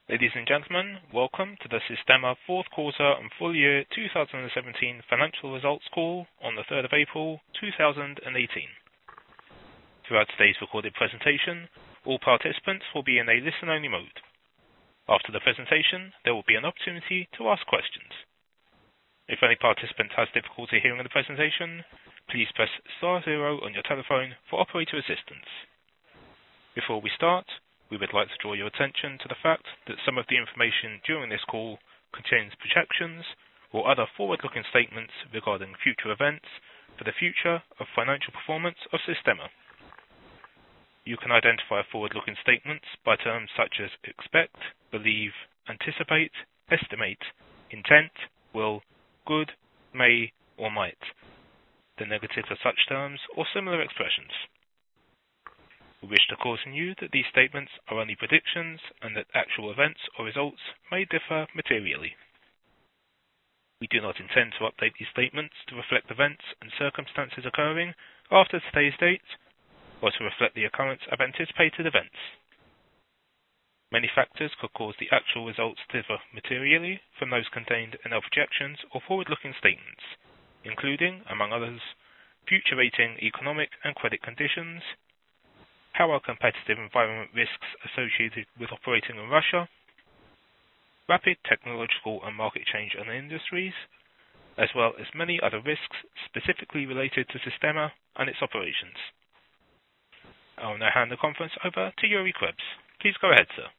Ladies and gentlemen, welcome to the Sistema fourth quarter and full year 2017 financial results call on the 3rd of April 2018. Throughout today's recorded presentation, all participants will be in a listen-only mode. After the presentation, there will be an opportunity to ask questions. If any participant has difficulty hearing the presentation, please press *0 on your telephone for operator assistance. Before we start, we would like to draw your attention to the fact that some of the information during this call contains projections or other forward-looking statements regarding future events for the future of financial performance of Sistema. You can identify forward-looking statements by terms such as expect, believe, anticipate, estimate, intent, will, could, may, or might. The negatives of such terms or similar expressions. We wish to caution you that these statements are only predictions and that actual events or results may differ materially. We do not intend to update these statements to reflect events and circumstances occurring after today's date or to reflect the occurrence of anticipated events. Many factors could cause the actual results to differ materially from those contained in our projections or forward-looking statements, including, among others, future rating, economic and credit conditions, how our competitive environment risks associated with operating in Russia, rapid technological and market change in the industries, as well as many other risks specifically related to Sistema and its operations. I will now hand the conference over to Yuri Krebs. Please go ahead, sir.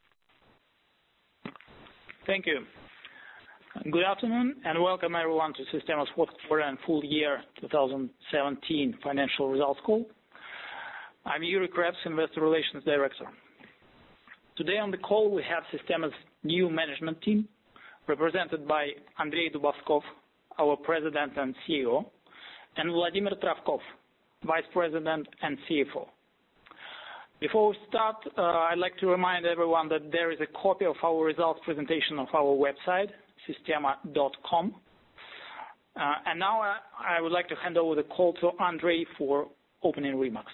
Thank you. Good afternoon and welcome everyone to Sistema's fourth quarter and full year 2017 financial results call. I'm Yuri Krebs, Investor Relations Director. Today on the call we have Sistema's new management team, represented by Andrei Dubovskov, our President and CEO, and Vladimir Travkov, Vice President and CFO. Before we start, I'd like to remind everyone that there is a copy of our results presentation on our website, sistema.com. And now I would like to hand over the call to Andrei for opening remarks.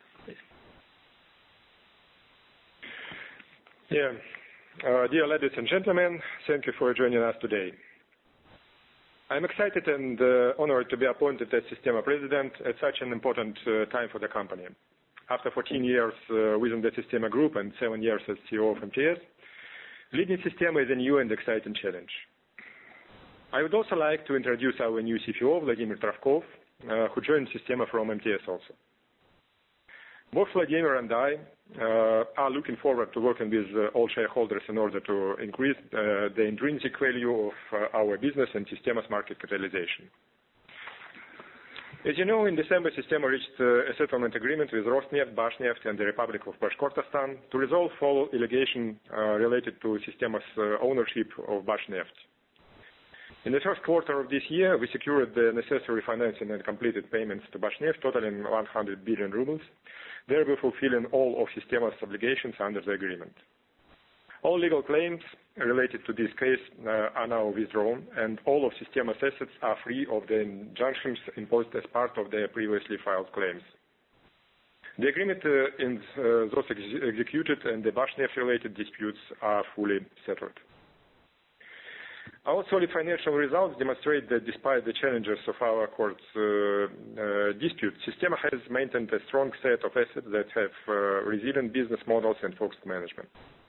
Dear ladies and gentlemen, thank you for joining us today. I'm excited and honored to be appointed as Sistema President at such an important time for the company. After 14 years within the Sistema Group and 7 years as CEO of MTS, leading Sistema is a new and exciting challenge. I would also like to introduce our new CFO, Vladimir Travkov, who joined Sistema from MTS also. Both Vladimir and I are looking forward to working with all shareholders in order to increase the intrinsic value of our business and Sistema's market capitalization. As you know, in December, Sistema reached a settlement agreement with Rosneft, Bashneft, and the Republic of Bashkortostan to resolve all allegations related to Sistema's ownership of Bashneft. In the first quarter of this year, we secured the necessary financing and completed payments to Bashneft totaling 100 billion rubles, thereby fulfilling all of Sistema's obligations under the agreement. All legal claims related to this case are now withdrawn, and all of Sistema's assets are free of the injunctions imposed as part of their previously filed claims. The agreement is thus executed, and the Bashneft-related disputes are fully settled. Our solid financial results demonstrate that despite the challenges of our court's dispute, Sistema has maintained a strong set of assets that have resilient business models and focused management.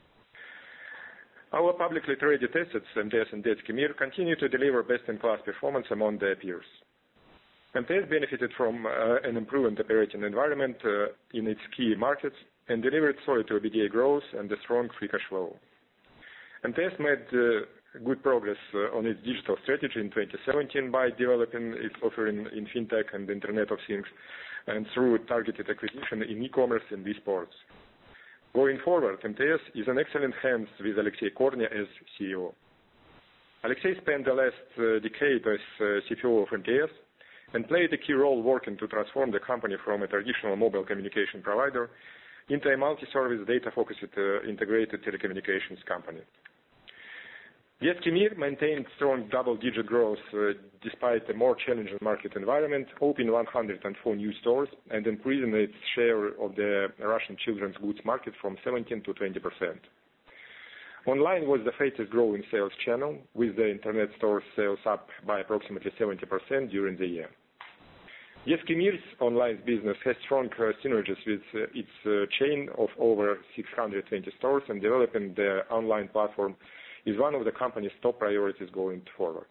Our publicly traded assets, MTS and Detski Mir, continue to deliver best-in-class performance among their peers. MTS benefited from an improved operating environment in its key markets and delivered solid EBITDA growth and a strong free cash flow. MTS made good progress on its digital strategy in 2017 by developing its offering in fintech and Internet of Things and through targeted acquisition in e-commerce and e-sports. Going forward, MTS is in excellent hands with Alexei Kornia as CEO. Alexei spent the last decade as CFO of MTS and played a key role working to transform the company from a traditional mobile communication provider into a multi-service data-focused integrated telecommunications company. Detski Mir maintained strong double-digit growth despite a more challenging market environment, opening 104 new stores and increasing its share of the Russian children's goods market from 17 to 20%. Online was the fastest growing sales channel, with the internet store sales up by approximately 70% during the year. Детский Mir's online business has strong synergies with its chain of over 620 stores, and developing the online platform is one of the company's top priorities going forward.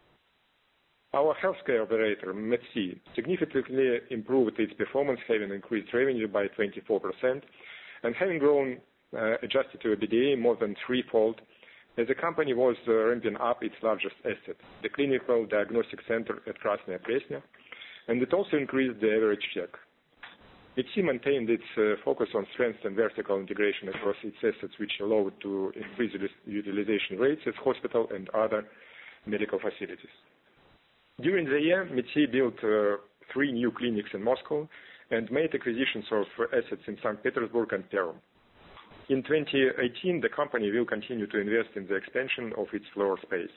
Our healthcare operator, Medsi, significantly improved its performance, having increased revenue by 24% and having grown adjusted to EBITDA more than threefold, as the company was ramping up its largest asset, the clinical diagnostic center at Krasnaya Presnya, and it also increased the average check. Medsi maintained its focus on strength and vertical integration across its assets, which allowed to increase utilization rates at hospital and other medical facilities. During the year, Medsi built 3 new clinics in Moscow and made acquisitions of assets in St. Petersburg and Perm. In 2018, the company will continue to invest in the expansion of its floor space.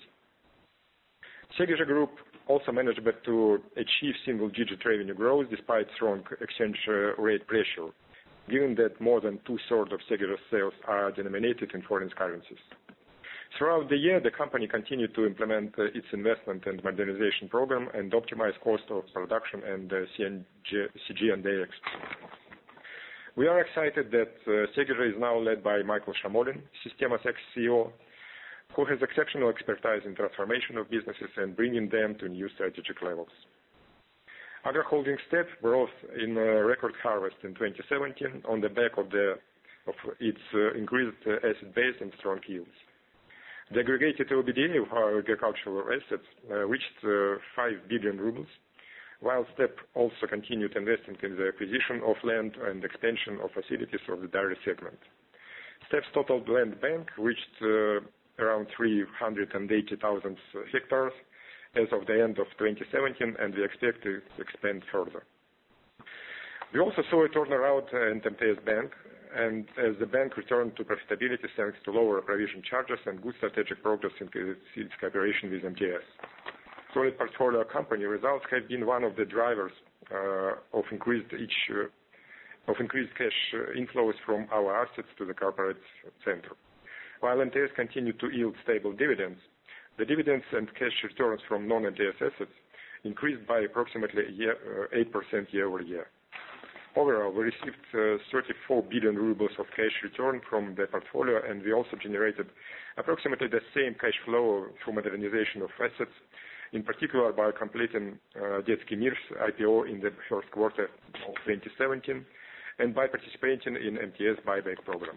Segija Group also managed to achieve single-digit revenue growth despite strong exchange rate pressure, given that more than two-thirds of Segija's sales are denominated in foreign currencies. Throughout the year, the company continued to implement its investment and modernization program and optimize cost of production and CG&A. We are excited that Segija is now led by Michael Shamolin, Systema's ex-CEO, who has exceptional expertise in transformation of businesses and bringing them to new strategic levels. Agro-Holding Step brought in a record harvest in 2017 on the back of its increased asset base and strong yields. The aggregated EBITDA of our agricultural assets reached 5 billion rubles, while Step also continued investing in the acquisition of land and expansion of facilities of the dairy segment. Step's total land bank reached around 380,000 hectares as of the end of 2017, and we expect to expand further. We also saw a turnaround in MTS Bank, and as the bank returned to profitability thanks to lower provision charges and good strategic progress in its cooperation with MTS. Solid portfolio company results have been one of the drivers of increased cash inflows from our assets to the corporate center. While MTS continued to yield stable dividends, the dividends and cash returns from non-MTS assets increased by approximately 8% year-over-year. Overall, we received 34 billion rubles of cash return from the portfolio, and we also generated approximately the same cash flow through modernization of assets, in particular by completing Детский Mir's IPO in the first quarter of 2017 and by participating in MTS buyback program.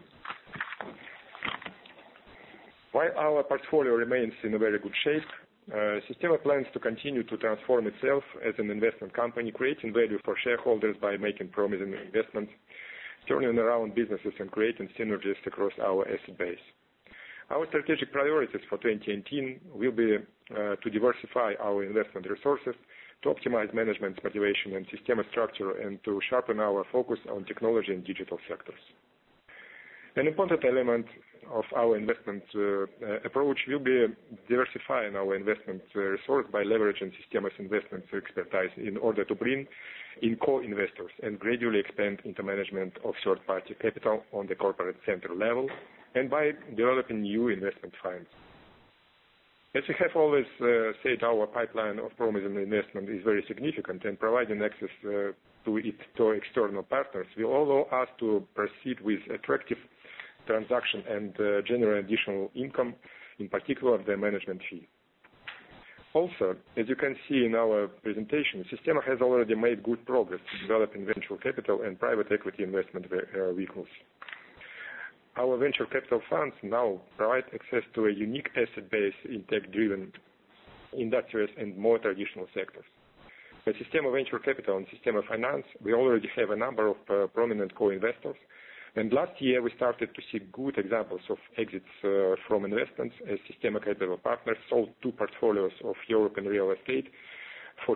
While our portfolio remains in a very good shape, Systema plans to continue to transform itself as an investment company, creating value for shareholders by making promising investments, turning around businesses and creating synergies across our asset base. Our strategic priorities for 2018 will be to diversify our investment resources, to optimize management motivation and Systema structure, and to sharpen our focus on technology and digital sectors. An important element of our investment approach will be diversifying our investment resource by leveraging Systema's investment expertise in order to bring in co-investors and gradually expand into management of third-party capital on the corporate center level, and by developing new investment funds. As we have always said, our pipeline of promising investment is very significant, and providing access to it to external partners will allow us to proceed with attractive transaction and generate additional income, in particular the management fee. Also, as you can see in our presentation, Systema has already made good progress in developing venture capital and private equity investment vehicles. Our venture capital funds now provide access to a unique asset base in tech-driven industries and more traditional sectors. At Systema Venture Capital and Systema Finance, we already have a number of prominent co-investors, and last year we started to see good examples of exits from investments as Systema Capital Partners sold 2 portfolios of European real estate for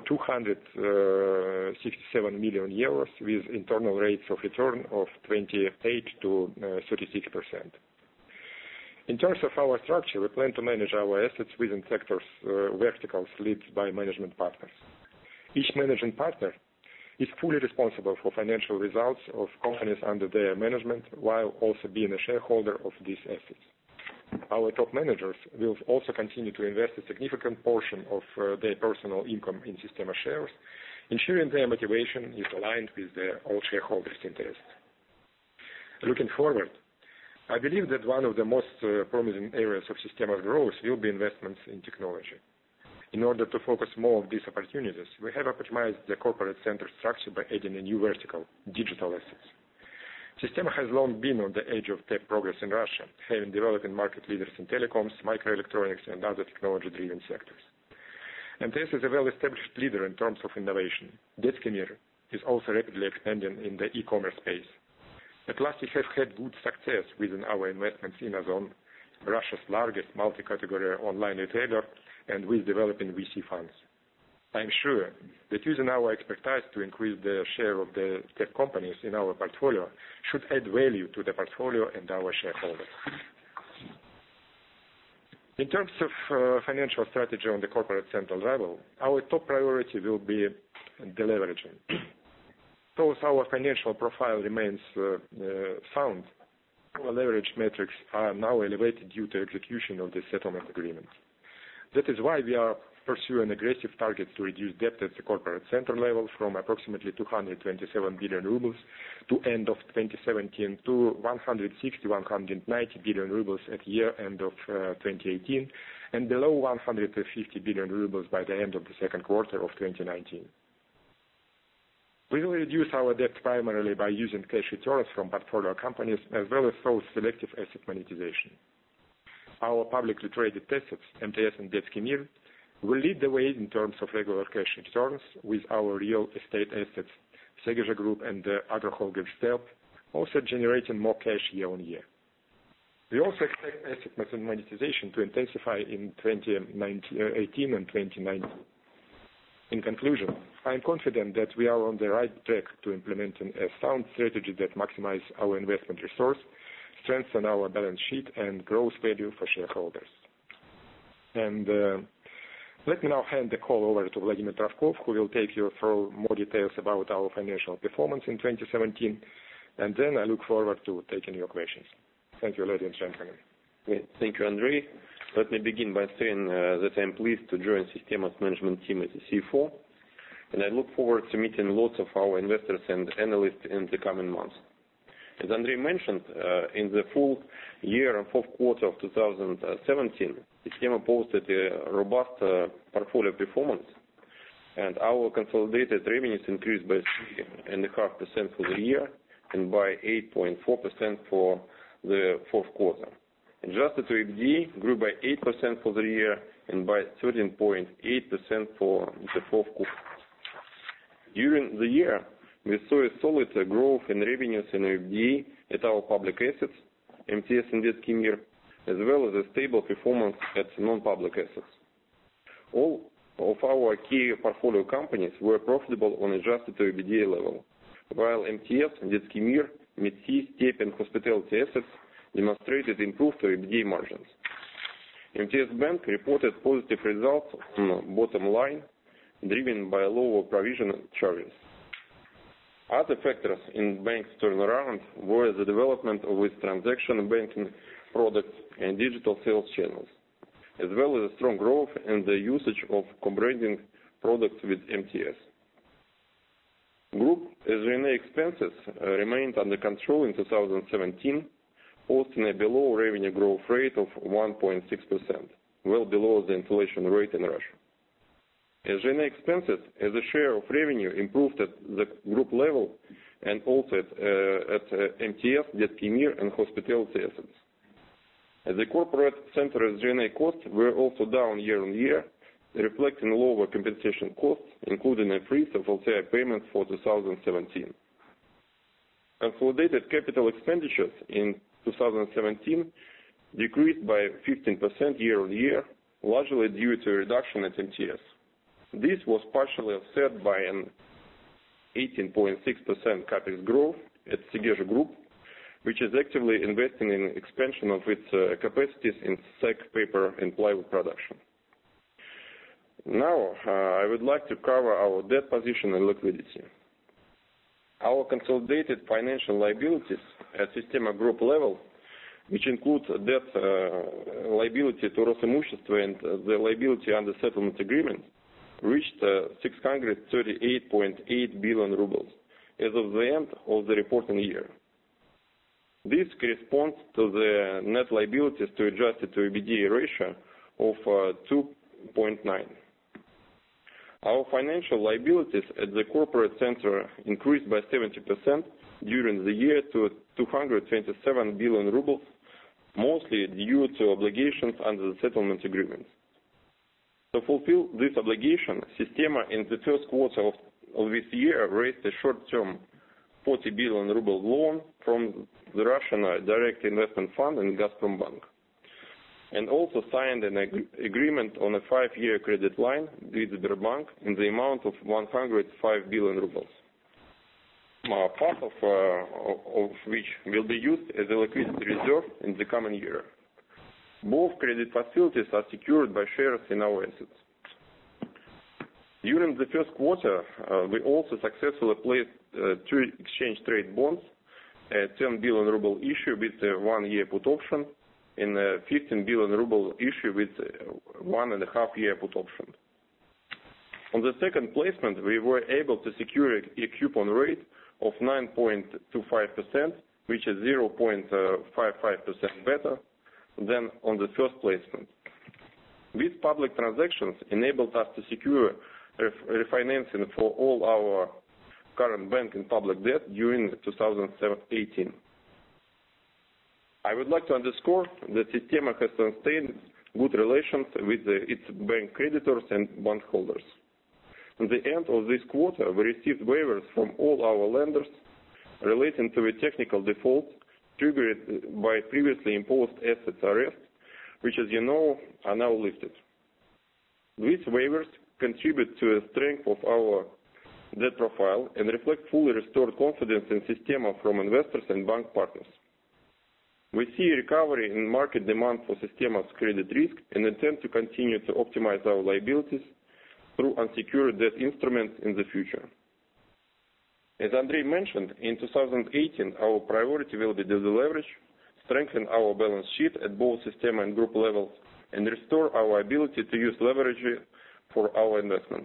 267 million euros with internal rates of return of 28 to 36%. In terms of our structure, we plan to manage our assets within sectors verticals led by management partners. Each managing partner is fully responsible for financial results of companies under their management, while also being a shareholder of these assets. Our top managers will also continue to invest a significant portion of their personal income in Sistema shares, ensuring their motivation is aligned with all shareholders' interests. Looking forward, I believe that one of the most promising areas of Sistema's growth will be investments in technology. In order to focus more on these opportunities, we have optimized the corporate center structure by adding a new vertical, digital assets. Sistema has long been on the edge of tech progress in Russia, having developed market leaders in telecoms, microelectronics, and other technology-driven sectors. MTS is a well-established leader in terms of innovation. Detsky Mir is also rapidly expanding in the e-commerce space. At last, we have had good success within our investments in Ozon, Russia's largest multi-category online retailer, and with developing VC funds. I am sure that using our expertise to increase the share of the tech companies in our portfolio should add value to the portfolio and our shareholders. In terms of financial strategy on the corporate central level, our top priority will be deleveraging. Though our financial profile remains sound, our leverage metrics are now elevated due to execution of the settlement agreement. That is why we are pursuing aggressive targets to reduce debt at the corporate center level from approximately 227 billion rubles to end of 2017 to 160-190 billion rubles at year end of 2018 and below 150 billion rubles by the end of the second quarter of 2019. We will reduce our debt primarily by using cash returns from portfolio companies as well as through selective asset monetization. Our publicly traded assets, MTS and Detsky Mir, will lead the way in terms of regular cash returns, with our real estate assets, Segezha Group and the other holdings stealth, also generating more cash year on year. We also expect asset monetization to intensify in 2018 and 2019. In conclusion, I am confident that we are on the right track to implementing a sound strategy that maximizes our investment resource, strengthen our balance sheet, and growth value for shareholders. And let me now hand the call over to Vladimir Travkov, who will take you through more details about our financial performance in 2017, and then I look forward to taking your questions. Thank you, ladies and gentlemen. Thank you, Andrei. Let me begin by saying that I'm pleased to join Sistema's management team as a CFO, and I look forward to meeting lots of our investors and analysts in the coming months. As Andrei mentioned, in the full year and fourth quarter of 2017, Sistema posted a robust portfolio performance, and our consolidated revenues increased by 3.5% for the year and by 8.4% for the fourth quarter. Adjusted EBITDA grew by 8% for the year and by 13.8% for the fourth quarter. During the year, we saw a solid growth in revenues and EBITDA at our public assets, MTS and Detsky Mir, as well as a stable performance at non-public assets. All of our key portfolio companies were profitable on adjusted EBITDA level, while MTS, Detsky Mir, MidSea, Steppe, and hospitality assets demonstrated improved EBITDA margins. MTS Bank reported positive results on bottom line, driven by lower provision charges. Other factors in bank's turnaround were the development of its transaction banking products and digital sales channels, as well as a strong growth in the usage of co-branding products with MTS. Group SG&A expenses remained under control in 2017, posting a below revenue growth rate of 1.6%, well below the inflation rate in Russia. SG&A expenses as a share of revenue improved at the group level and also at MTS, Detsky Mir, and hospitality assets. At the corporate center, SG&A costs were also down year on year, reflecting lower compensation costs, including a freeze of LTI payments for 2017. Consolidated capital expenditures in 2017 decreased by 15% year on year, largely due to a reduction at MTS. This was partially offset by an 18.6% capex growth at Segezha Group, which is actively investing in expansion of its capacities in sack paper and plywood production. Now, I would like to cover our debt position and liquidity. Our consolidated financial liabilities at Sistema Group level which includes debt liability to Rosimущество and the liability under settlement agreement, reached 638.8 billion rubles as of the end of the reporting year. This corresponds to the net liabilities to adjusted to EBITDA ratio of 2.9. Our financial liabilities at the corporate center increased by 70% during the year to 227 billion rubles, mostly due to obligations under the settlement agreement. To fulfill this obligation, Sistema in the first quarter of this year raised a short-term 40 billion ruble loan from the Russian Direct Investment Fund and Gazprombank, and also signed an agreement on a 5-year credit line with Sberbank in the amount of 105 billion rubles, part of which will be used as a liquidity reserve in the coming year. Both credit facilities are secured by shares in our assets. During the first quarter, we also successfully placed 2 exchange trade bonds, a 10 billion ruble issue with a 1-year put option, and a 15 billion ruble issue with 1.5-year put option. On the second placement, we were able to secure a coupon rate of 9.25%, which is 0.55% better than on the first placement. These public transactions enabled us to secure refinancing for all our current bank and public debt during 2018. I would like to underscore that Sistema has sustained good relations with its bank creditors and bondholders. At the end of this quarter, we received waivers from all our lenders relating to the technical default triggered by previously imposed assets arrest, which, as you know, are now lifted. These waivers contribute to the strength of our debt profile and reflect fully restored confidence in Sistema from investors and bank partners. We see a recovery in market demand for Sistema's credit risk and intend to continue to optimize our liabilities through unsecured debt instruments in the future. As Andrei mentioned, in 2018, our priority will be to deleverage, strengthen our balance sheet at both Sistema and group levels, and restore our ability to use leverage for our investments.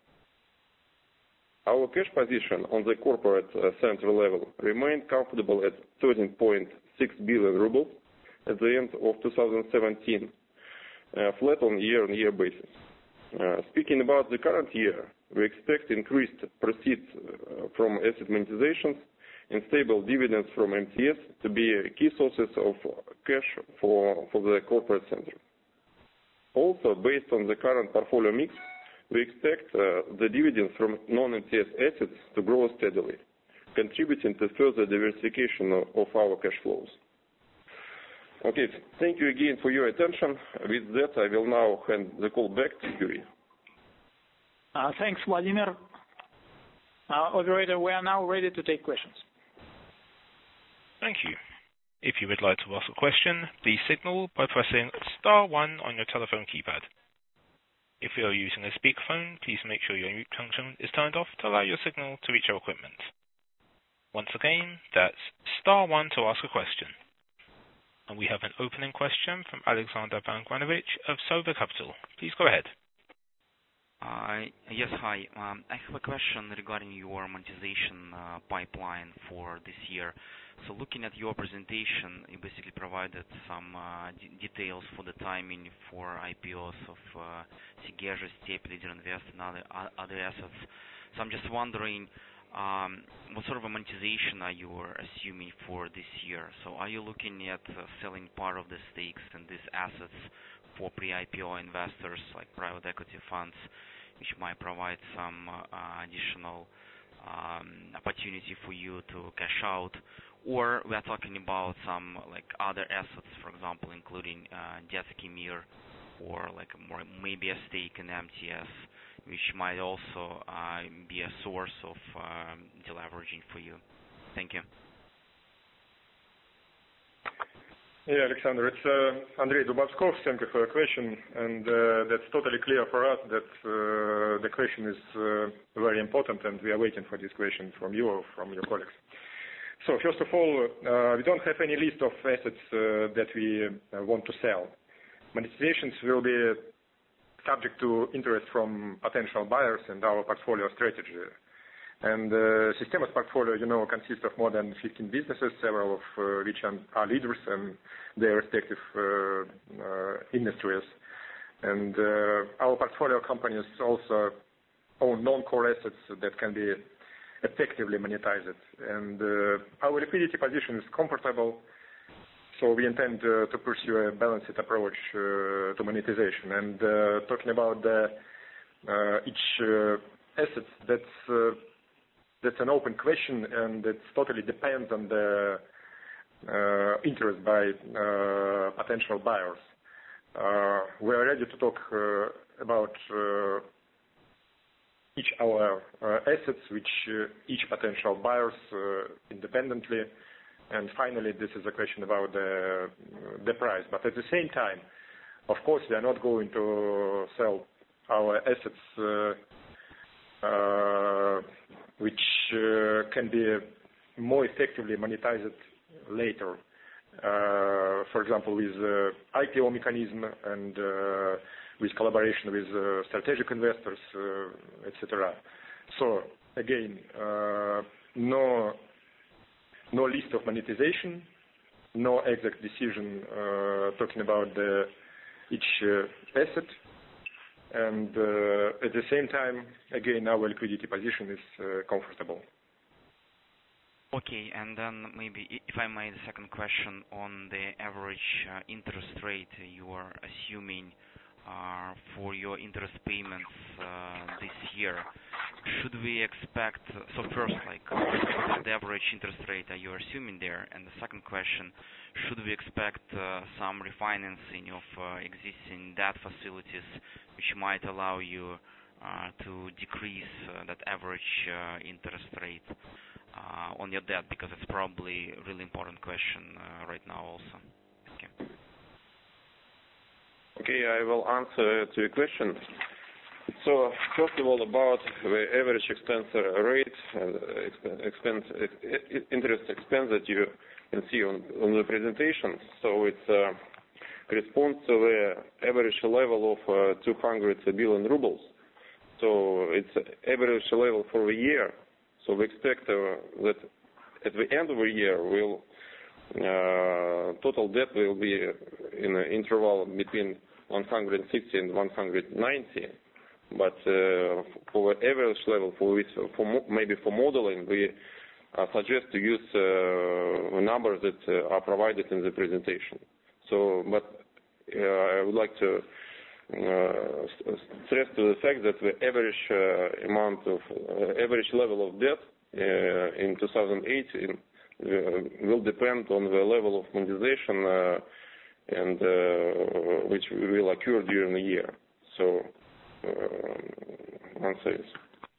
Our cash position on the corporate center level remained comfortable at 13.6 billion rubles at the end of 2017, flat on year-on-year basis. Speaking about the current year, we expect increased proceeds from asset monetizations and stable dividends from MTS to be key sources of cash for the corporate center. Also, based on the current portfolio mix, we expect the dividends from non-MTS assets to grow steadily, contributing to further diversification of our cash flows. Okay, thank you again for your attention. With that, I will now hand the call back to Yuri. Thanks, Vladimir. Operator, we are now ready to take questions. Thank you. If you would like to ask a question, please signal by pressing *1 on your telephone keypad. If you are using a speakerphone, please make sure your mute function is turned off to allow your signal to reach our equipment. Once again, that's *1 to ask a question. And we have an opening question from Alexander Bangranovich of Sova Capital. Please go ahead. Yes, hi. I have a question regarding your monetization pipeline for this year. So looking at your presentation, you basically provided some details for the timing for IPOs of Segezha, Step, Leader Invest, and other assets. So I'm just wondering, what sort of a monetization are you assuming for this year? So are you looking at selling part of the stakes in these assets for pre-IPO investors like private equity funds, which might provide some additional opportunity for you to cash out? Or we are talking about some like other assets, for example, including Detski Mir, or like maybe a stake in MTS, which might also be a source of deleveraging for you. Thank you. Yeah, Alexander, it's Andrei Dubovskov. Thank you for your question, and that's totally clear for us that the question is very important, and we are waiting for this question from you or from your colleagues. So first of all, we don't have any list of assets that we want to sell. Monetizations will be subject to interest from potential buyers and our portfolio strategy. And Sistema's portfolio, consists of more than 15 businesses, several of which are leaders in their respective industries. And our portfolio companies also own non-core assets that can be effectively monetized. And our liquidity position is comfortable, so we intend to pursue a balanced approach to monetization. And talking about each asset, that's an open question, and it totally depends on the interest by potential buyers. We are ready to talk about each our assets, which each potential buyers independently. And finally, this is a question about the price. But at the same time, of course, we are not going to sell our assets which can be more effectively monetized later. For example, with IPO mechanism and with collaboration with strategic investors, etc. So again, no list of monetization, no exact decision talking about each asset, and at the same time, again, our liquidity position is comfortable. Okay, and then maybe, if I may, the second question on the average interest rate you are assuming for your interest payments this year. Should we expect, so first, what is the average interest rate that you are assuming there? And the second question, should we expect some refinancing of existing debt facilities which might allow you to decrease that average interest rate on your debt, because it's probably a really important question right now also. Thank you. Okay, I will answer to your question. So first of all, about the average expense rate, interest expense that you can see on the presentation. So it corresponds to the average level of 200 billion rubles. So it's average level for the year. So we expect that at the end of the year, total debt will be in an interval between 160 and 190. But for the average level, maybe for modeling, we suggest to use numbers that are provided in the presentation. So, but I would like to stress to the fact that the average level of debt in 2018 will depend on the level of monetization and which will occur during the year. So, answer is.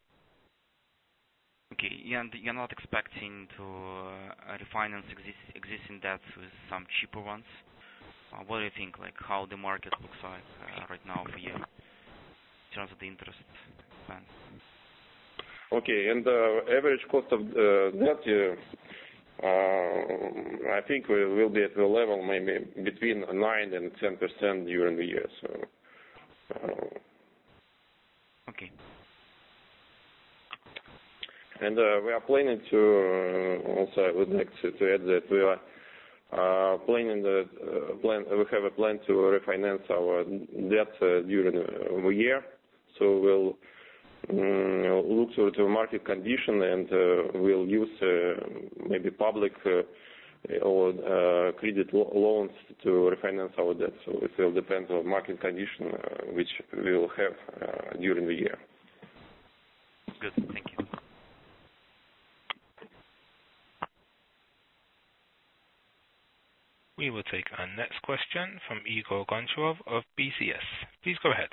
Okay, and you're not expecting to refinance existing debts with some cheaper ones? What do you think, how the market looks like right now for you in terms of the interest expense? Okay, and the average cost of debt, I think we will be at the level maybe between 9 and 10% during the year. So, okay. And we are planning to also, I would like to add that we are planning we have a plan to refinance our debt during the year. So we'll look to the market condition and we'll use maybe public or credit loans to refinance our debt. So it will depend on market condition which we will have during the year. Good, thank you. We will take our next question from Igor Goncharov of BCS. Please go ahead.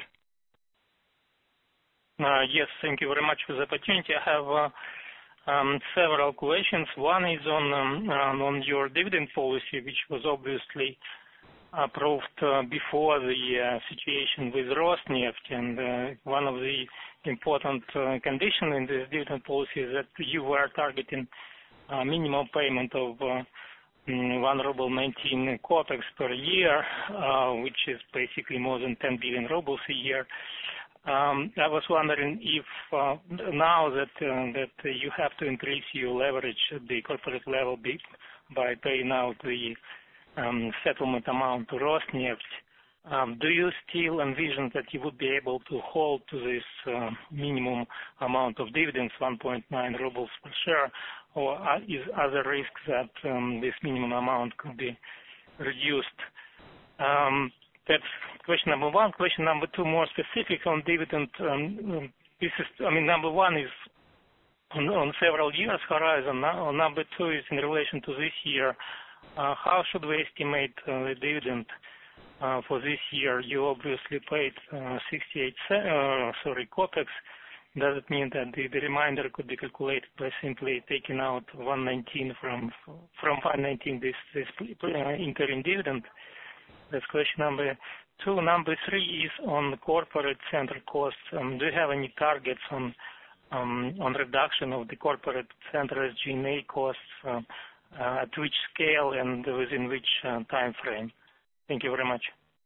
Yes, thank you very much for the opportunity. I have several questions. One is on your dividend policy, which was obviously approved before the situation with Rosneft, and one of the important conditions in this dividend policy is that you were targeting minimum payment of 1 ruble 19 kopecs per year, which is basically more than 10 billion rubles a year. I was wondering if now that you have to increase your leverage at the corporate level by paying out the settlement amount to Rosneft, do you still envision that you would be able to hold to this minimum amount of dividends, 1.9 rubles per share, or are there risks that this minimum amount could be reduced? That's question number one. Question number two, more specific on dividend. Number one is on several years horizon. Number two is in relation to this year. How should we estimate the dividend for this year? You obviously paid 68 kopecs. Does it mean that the remainder could be calculated by simply taking out 119 from 519 this interim dividend? That's question number two. Number three is on the corporate center costs. Do you have any targets on reduction of the corporate center SG&A costs? At which scale and within which time frame? Thank you very much.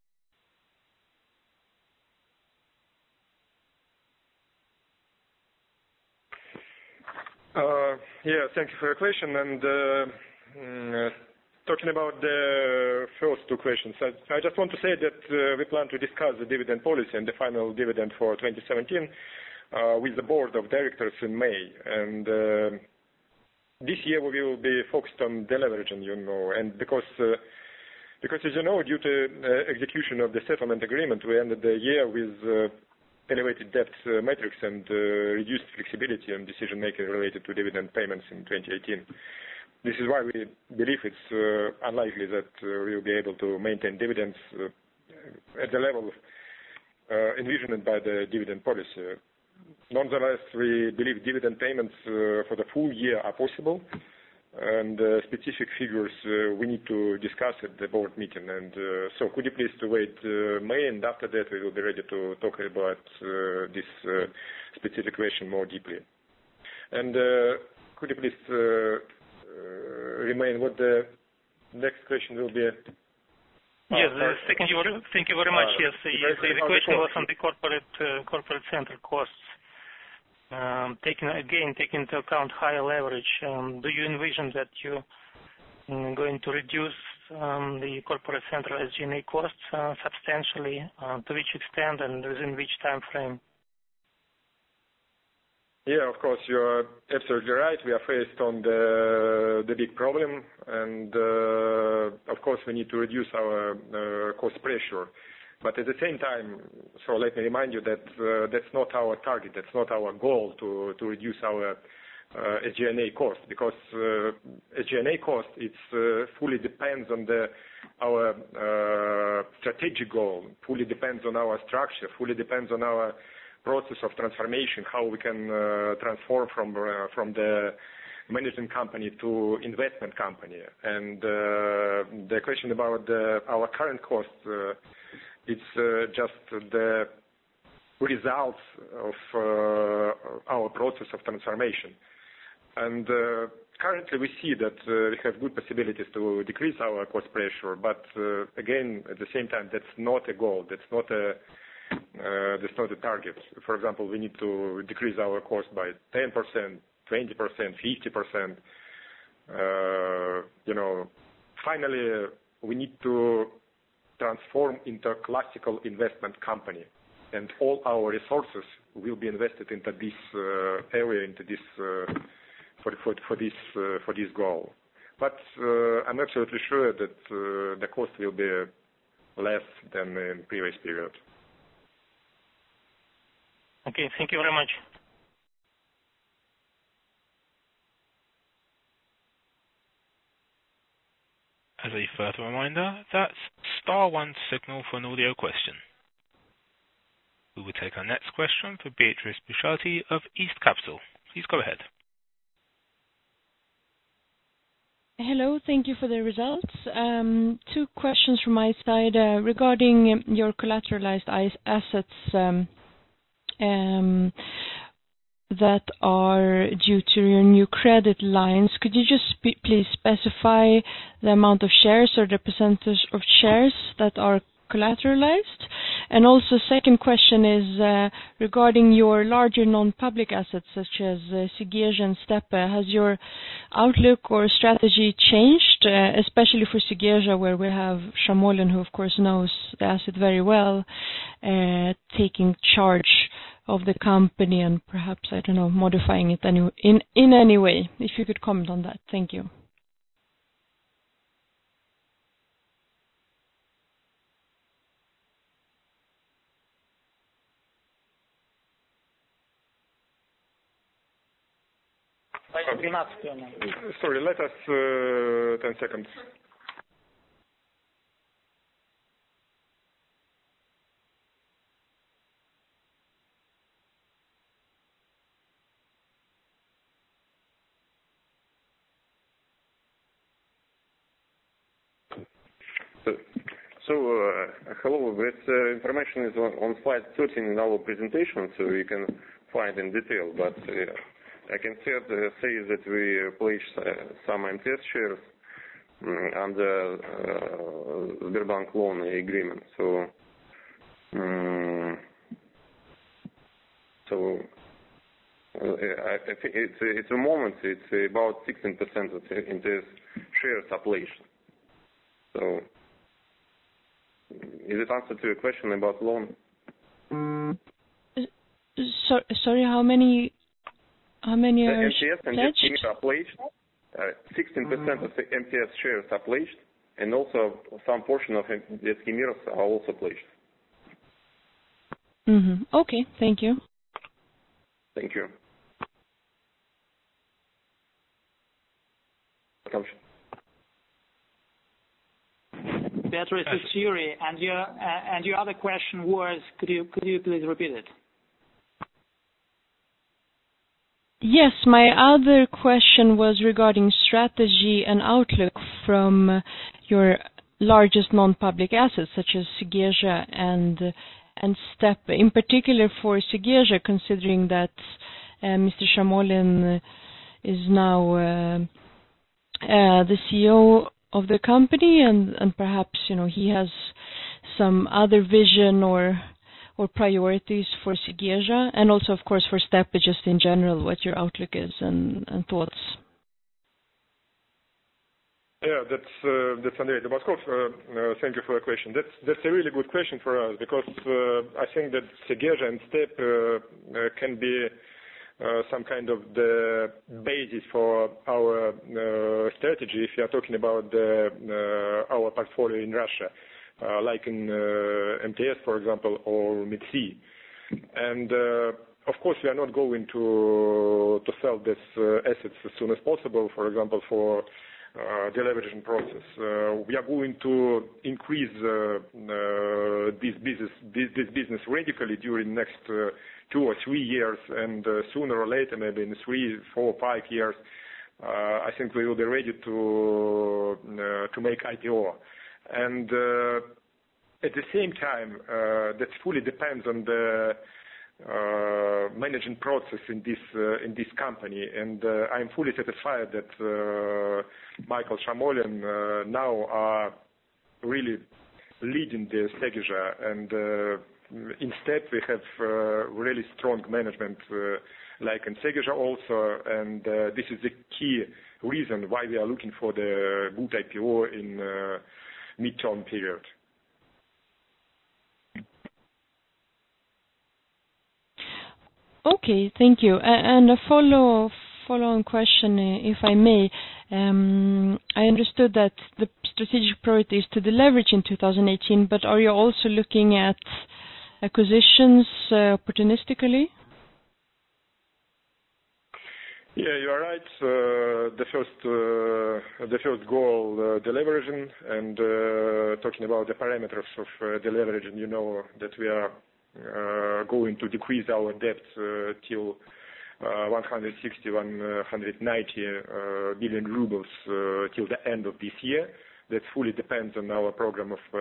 Thank you for your question. And talking about the first two questions, I just want to say that we plan to discuss the dividend policy and the final dividend for 2017 with the board of directors in May. And this year we will be focused on deleveraging, and because as you know, due to execution of the settlement agreement, we ended the year with elevated debt metrics and reduced flexibility and decision-making related to dividend payments in 2018. This is why we believe it's unlikely that we will be able to maintain dividends at the level envisioned by the dividend policy. Nonetheless, we believe dividend payments for the full year are possible, and specific figures we need to discuss at the board meeting. And so could you please wait May, and after that we will be ready to talk about this specific question more deeply. And could you please remain what the next question will be? Yes, thank you very much. Yes, the question was on the corporate center costs. Taking into account higher leverage, do you envision that you're going to reduce the corporate center SG&A costs substantially? To which extent and within which time frame? Yeah, of course, you're absolutely right. We are faced on the big problem, and of course we need to reduce our cost pressure. But at the same time, so let me remind you that that's not our target, that's not our goal to reduce our SG&A cost, because SG&A cost fully depends on our strategic goal, fully depends on our structure, fully depends on our process of transformation, how we can transform from the management company to investment company. And the question about our current costs, it's just the results of our process of transformation. And currently we see that we have good possibilities to decrease our cost pressure, but again, at the same time, that's not a goal, that's not a target. For example, we need to decrease our cost by 10%, 20%, 50%. Finally, we need to transform into a classical investment company, and all our resources will be invested into this area, into this for this goal. But I'm absolutely sure that the cost will be less than in previous period. Okay, thank you very much. As a further reminder, that's *1 signal for an audio question. We will take our next question for Beatrice Buchati of East Capital. Please go ahead. Hello, thank you for the results. Two questions from my side regarding your collateralized assets. that are due to your new credit lines. Could you just please specify the amount of shares or the percentage of shares that are collateralized? And also, second question is regarding your larger non-public assets such as Sigeja and Steppe. Has your outlook or strategy changed, especially for Sigeja, where we have Shamolin, who of course knows the asset very well, taking charge of the company and perhaps, I don't know, modifying it in any way? If you could comment on that. Thank you. Sorry, let us 10 seconds. Hello, this information is on slide 13 in our presentation, so you can find in detail, but I can say that we placed some MTS shares under Sberbank loan agreement. I think it's a moment it's about 16% of MTS shares are placed. So is it answer to your question about loan? Sorry, how many are MTS and pledged? are placed. 16% of the MTS shares are placed, and also some portion of the Skimiros are also placed. Mm-hmm. Okay, thank you. Thank you. Beatrice, it's Yuri, and your other question was, could you please repeat it? Yes, my other question was regarding strategy and outlook from your largest non-public assets, such as Sigeja and Steppe. In particular for Sigeja, considering that Mr. Shamolin is now the CEO of the company, and perhaps he has some other vision or priorities for Sigeja, and also of course for Steppe, just in general, what your outlook is and thoughts. Yeah, that's Andrei Doboskov. Thank you for the question. That's a really good question for us, because I think that Sigeja and Steppe can be some kind of the basis for our strategy if you are talking about our portfolio in Russia, like in MTS, for example, or MidSea. And of course, we are not going to sell these assets as soon as possible, for example, for the leveraging process. We are going to increase this business radically during next 2 or 3 years, and sooner or later, maybe in 3, 4, 5 years, I think we will be ready to make IPO. And at the same time, that fully depends on the managing process in this company, and I'm fully satisfied that Michael Shamolin now are really leading the Sigeja, and instead we have really strong management like in Sigeja also, and this is the key reason why we are looking for the good IPO in midterm period. Okay, thank you. And a follow-on question, if I may. I understood that the strategic priority is to deleverage in 2018, but are you also looking at acquisitions opportunistically? Yeah, you are right. The first goal, deleveraging, and talking about the parameters of deleveraging, you know that we are going to decrease our debt till 160-190 billion rubles till the end of this year. That fully depends on our program of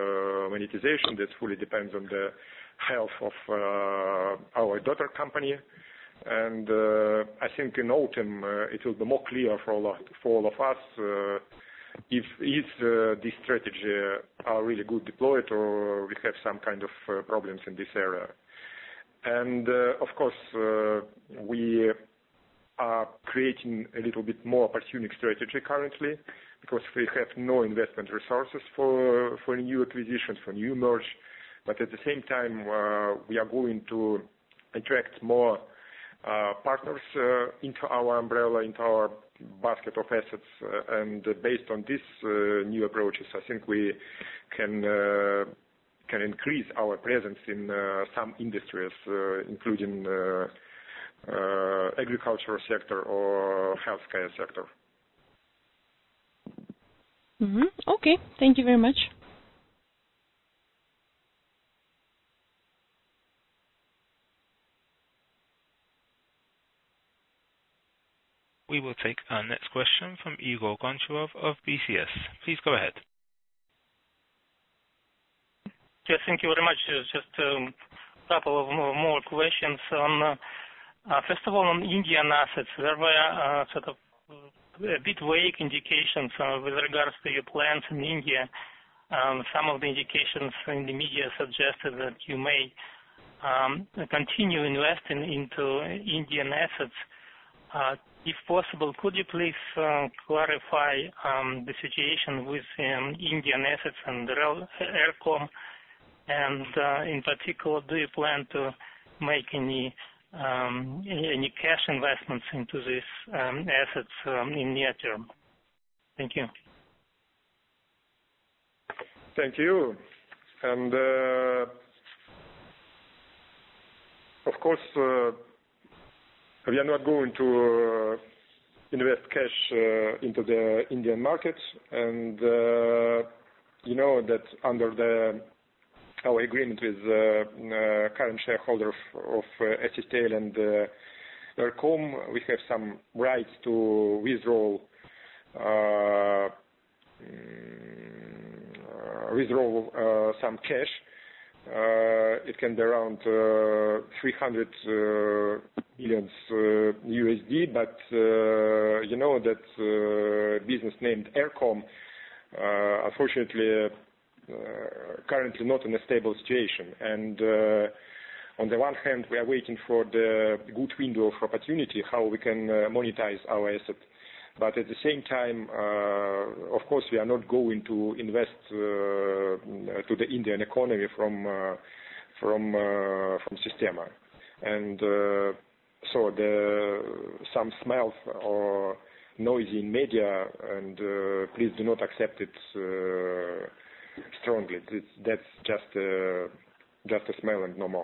monetization. That fully depends on the health of our daughter company. And I think in autumn it will be more clear for all of us if this strategy are really good deployed or we have some kind of problems in this area. And of course, we are creating a little bit more opportunistic strategy currently because we have no investment resources for new acquisitions, for new merge. But at the same time, we are going to attract more partners into our umbrella, into our basket of assets, and based on these new approaches, I think we can increase our presence in some industries, including agricultural sector or healthcare sector. Okay, thank you very much. We will take our next question from Igor Goncharov of BCS. Please go ahead. Yes, thank you very much. Just a couple of more questions. First of all, on Indian assets, there were sort of a bit vague indications with regards to your plans in India. Some of the indications in the media suggested that you may continue investing into Indian assets. If possible, could you please clarify the situation with Indian assets and ERCOM? And in particular, do you plan to make any cash investments into these assets in near term? Thank you. Thank you. And of course, we are not going to invest cash into the Indian market, and you know that under our agreement with current shareholders of SSTL and ERCOM, we have some rights to withdraw some cash. It can be around 300 million USD, but you know that business named ERCOM, unfortunately, currently not in a stable situation. And on the one hand, we are waiting for the good window of opportunity, how we can monetize our asset. But at the same time, of course, we are not going to invest to the Indian economy from Systema. And so some smells or noisy in media, and please do not accept it strongly. That's just a smell and no more.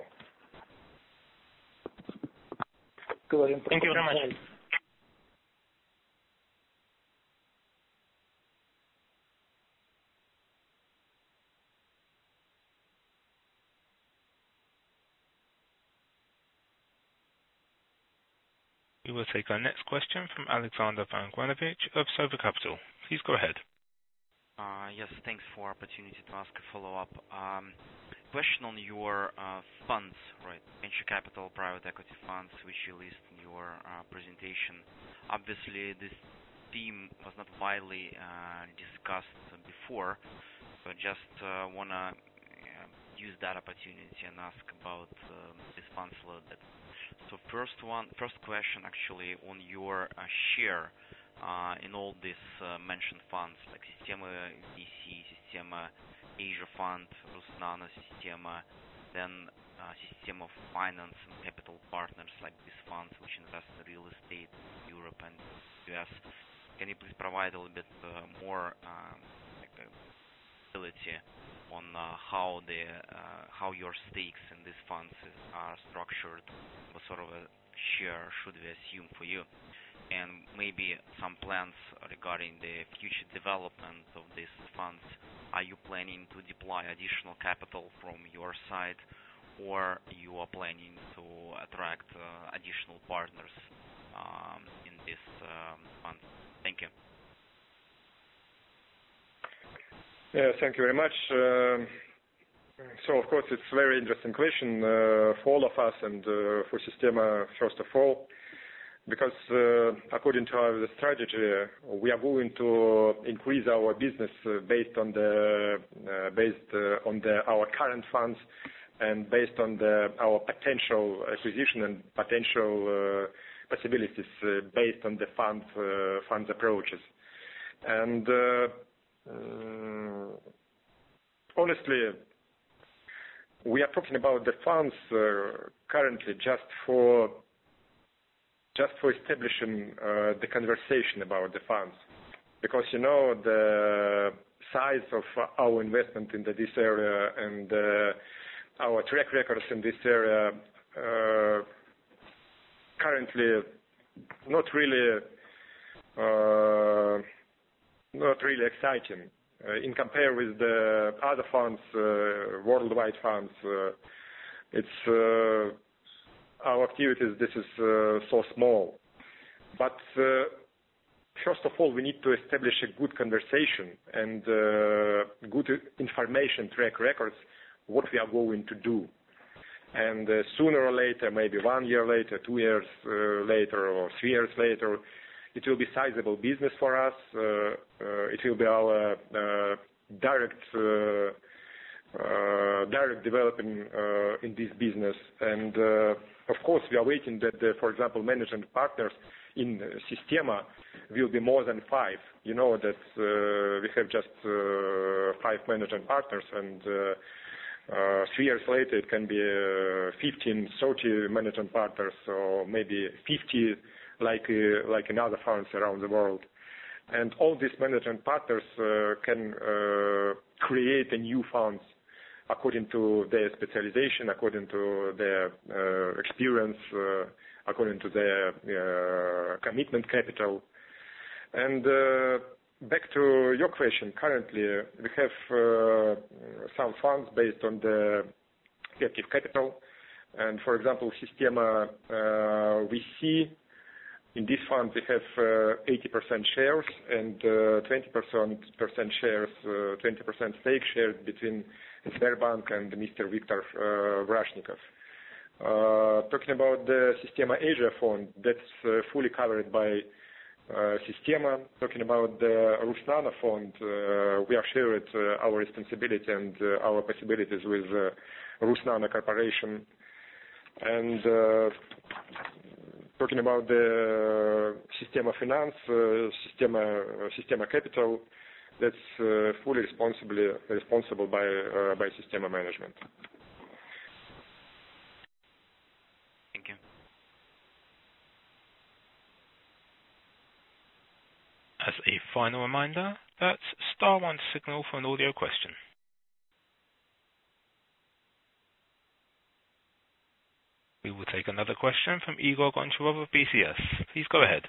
Thank you very much. We will take our next question from Alexander Vangwanovich of Sova Capital. Please go ahead. Yes, thanks for opportunity to ask a follow-up. Question on your funds, right? Venture capital, private equity funds, which you list in your presentation. Obviously, this theme was not widely discussed before, so just want to use that opportunity and ask about these funds a little bit. So first question actually on your share in all these mentioned funds like Systema VC, Systema Asia Fund, Rusnano Systema, then Systema Finance and Capital Partners, like these funds which invest in real estate in Europe and US. Can you please provide a little bit more ability on how your stakes in these funds are structured? What sort of a share should we assume for you? And maybe some plans regarding the future development of these funds. Are you planning to deploy additional capital from your side, or you are planning to attract additional partners in this fund? Thank you. Yeah, thank you very much. So, of course, it's a very interesting question for all of us and for Systema, first of all, because according to our strategy, we are going to increase our business based on our current funds and based on our potential acquisition and potential possibilities based on the funds approaches. And honestly, we are talking about the funds currently just for establishing the conversation about the funds, because the size of our investment in this area and our track records in this area currently not really exciting. In compare with the other funds, worldwide funds, our activities, this is so small. But first of all, we need to establish a good conversation and good information track records, what we are going to do. And sooner or later, maybe 1 year later, 2 years later, or 3 years later, it will be sizable business for us. It will be our direct development in this business. And of course, we are waiting that, for example, management partners in Systema will be more than 5. You know that we have just 5 management partners, and 3 years later it can be 15, 30 management partners, or maybe 50, like in other funds around the world. And all these management partners can create a new funds according to their specialization, according to their experience, according to their commitment capital. And back to your question, currently we have some funds based on the captive capital. And for example, Systema VC, in this fund we have 80% shares and 20% shares, 20% stake shared between Sberbank and Mr. Viktor Vrashnikov. Talking about the Systema Asia fund, that's fully covered by Systema. Talking about the Rusnano fund, we are shared our responsibility and our possibilities with Rusnano Corporation. And talking about the Systema Finance, Systema Capital, that's fully responsible by Systema management. Thank you. As a final reminder, that's star 1 signal for an audio question. We will take another question from Igor Goncharov of BCS. Please go ahead.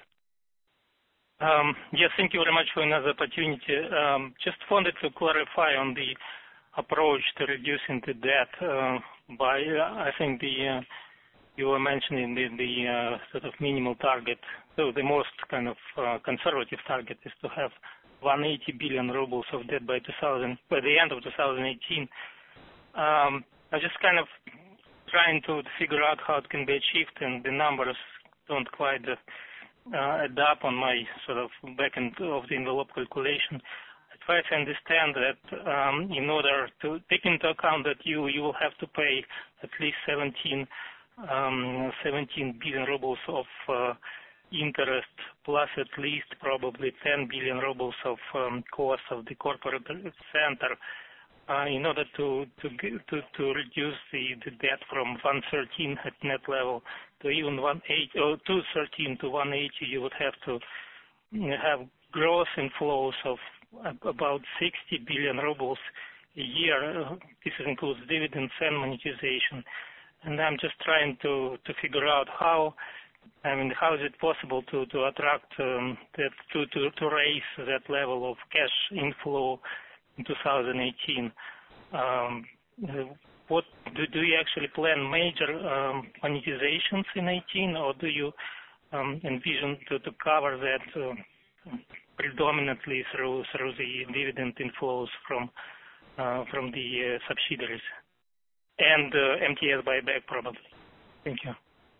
Yes, thank you very much for another opportunity. Just wanted to clarify on the approach to reducing the debt by, I think you were mentioning the sort of minimal target. So the most kind of conservative target is to have 180 billion rubles of debt by the end of 2018. I just kind of trying to figure out how it can be achieved, and the numbers don't quite add up on my sort of back end of the envelope calculation. I try to understand that in order to take into account that you will have to pay at least 17 billion rubles of interest, plus at least probably 10 billion rubles of cost of the corporate center, in order to reduce the debt from 113 at net level to even 180 or 213 to 180, you would have to have gross inflows of about 60 billion rubles a year. This includes dividends and monetization. And I'm just trying to figure out how is it possible to attract that to raise that level of cash inflow in 2018. What do you actually plan major monetizations in 2018, or do you envision to cover that predominantly through the dividend inflows from from the subsidiaries and MTS buyback probably. Thank you.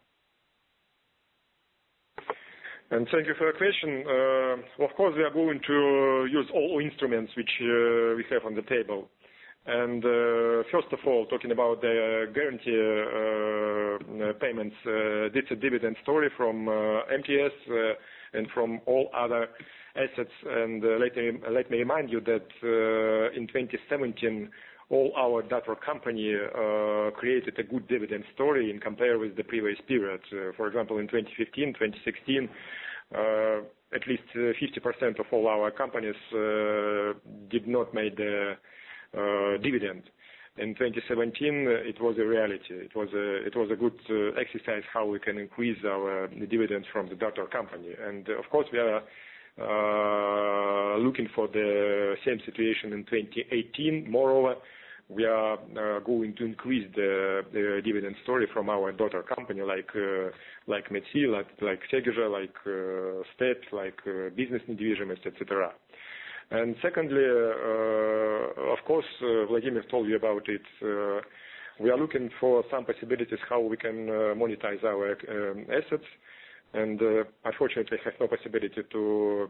And thank you for your question. Of course, we are going to use all instruments which we have on the table. And first of all, talking about the guarantee payments, it's a dividend story from MTS and from all other assets. And let me remind you that in 2017, all our daughter company created a good dividend story in compare with the previous period. For example, in 2015, 2016, at least 50% of all our companies did not make the dividend. In 2017, it was a reality. It was a good exercise how we can increase our dividends from the daughter company. And of course, we are looking for the same situation in 2018. Moreover, we are going to increase the dividend story from our daughter company like Metsi, like Segezha, like State, like Business Division, etc. And secondly, of course, Vladimir told you about it. We are looking for some possibilities how we can monetize our assets. And unfortunately, I have no possibility to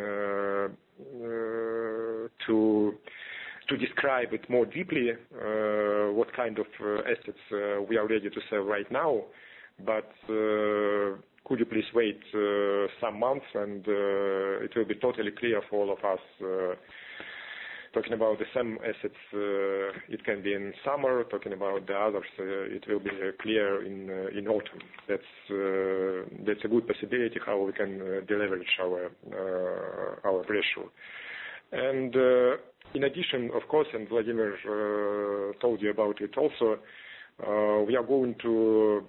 describe it more deeply, what kind of assets we are ready to sell right now. But could you please wait some months, and it will be totally clear for all of us. Talking about the same assets, it can be in summer. Talking about the others, it will be clear in autumn. That's a good possibility how we can deleverage our pressure. And in addition, of course, and Vladimir told you about it also, we are going to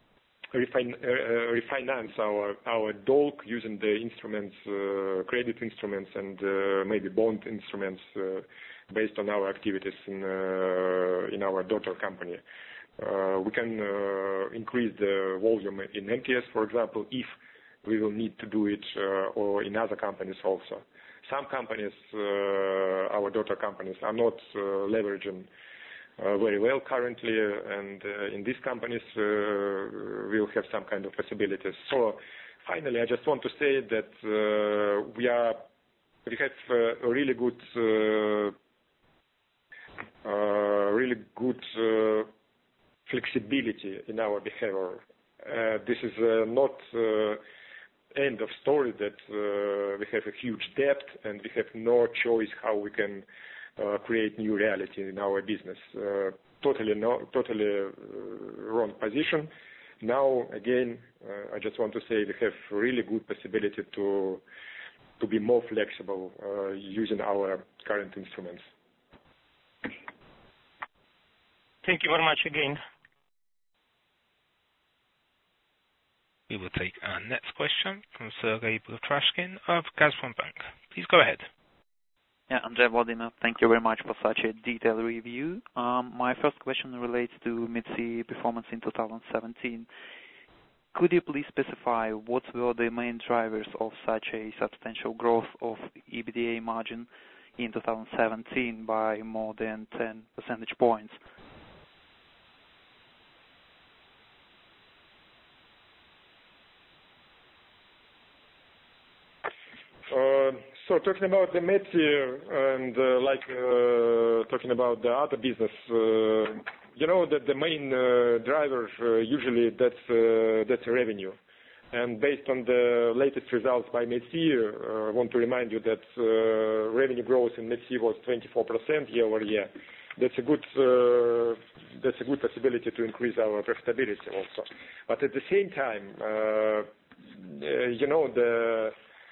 refinance our dolg using the instruments, credit instruments, and maybe bond instruments based on our activities in our daughter company. We can increase the volume in MTS, for example, if we will need to do it, or in other companies also. Some companies, our daughter companies, are not leveraging very well currently, and in these companies we'll have some kind of possibilities. So finally, I just want to say that we have a really good flexibility in our behavior. This is not end of story that we have a huge debt and we have no choice how we can create new reality in our business. Totally wrong position. Now, again, I just want to say we have really good possibility to be more flexible using our current instruments. Thank you very much again. We will take our next question from Sergei Butrashkin of Gazprombank. Please go ahead. Yeah, Andrei, Vladimir, thank you very much for such a detailed review. My first question relates to Metsi performance in 2017. Could you please specify what were the main drivers of such a substantial growth of EBITDA margin in 2017 by more than 10 percentage points? So talking about the Metsi and talking about the other business, you know that the main driver usually that's revenue. And based on the latest results by Metsi, I want to remind you that revenue growth in Metsi was 24% year over year. That's a good possibility to increase our profitability also. But at the same time, you know the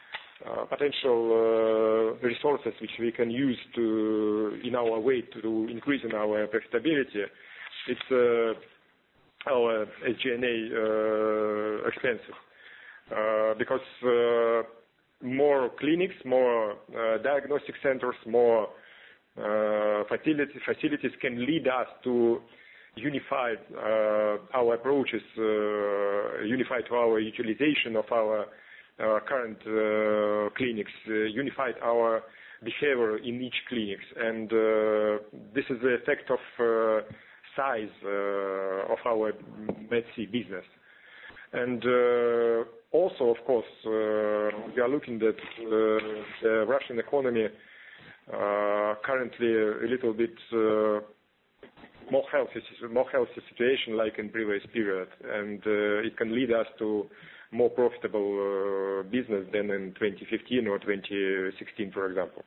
potential resources which we can use in our way to increase in our profitability, it's our SG&A expenses. Because more clinics, more diagnostic centers, more facilities can lead us to unify our approaches, unify to our utilization of our current clinics, unified our behavior in each clinic, and this is the effect of size of our MedC business. And also, of course, we are looking at the Russian economy currently a little bit more healthy situation like in previous period, and it can lead us to more profitable business than in 2015 or 2016, for example.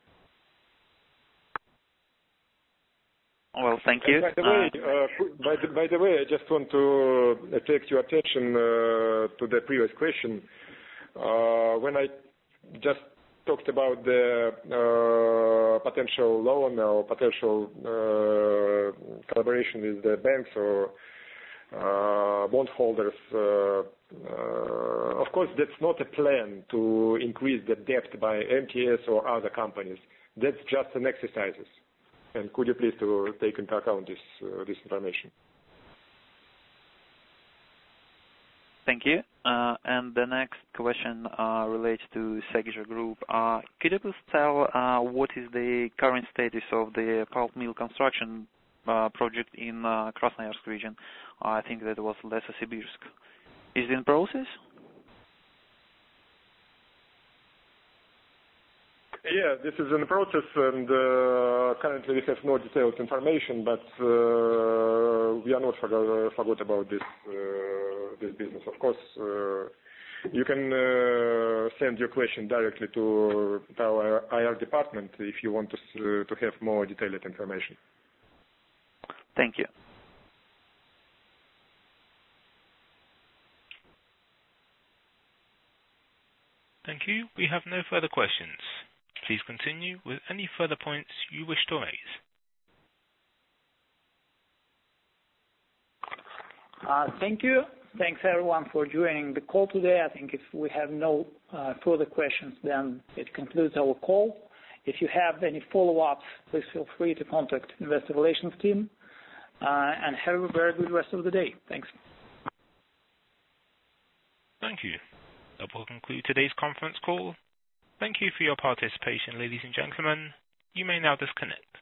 Well, thank you. By the way, I just want to attract your attention to the previous question. When I just talked about the potential loan or potential collaboration with the banks or bondholders, of course, that's not a plan to increase the debt by MTS or other companies. That's just an exercise. And could you please to take into account this information? Thank you. And the next question relates to Segja Group. Could you please tell what is the current status of the pulp mill construction project in Krasnoyarsk region? I think that was Lesosibirsk. Is it in process? Yeah, this is in the process, and currently we have no detailed information, but we are not forgot about this business. Of course, you can send your question directly to our IR department if you want to have more detailed information. Thank you. Thank you. We have no further questions. Please continue with any further points you wish to raise. Thank you. Thanks everyone for joining the call today. I think if we have no further questions, then it concludes our call. If you have any follow-ups, please feel free to contact Investor Relations team, and have a very good rest of the day. Thanks. Thank you. That will conclude today's conference call. Thank you for your participation, ladies and gentlemen. You may now disconnect.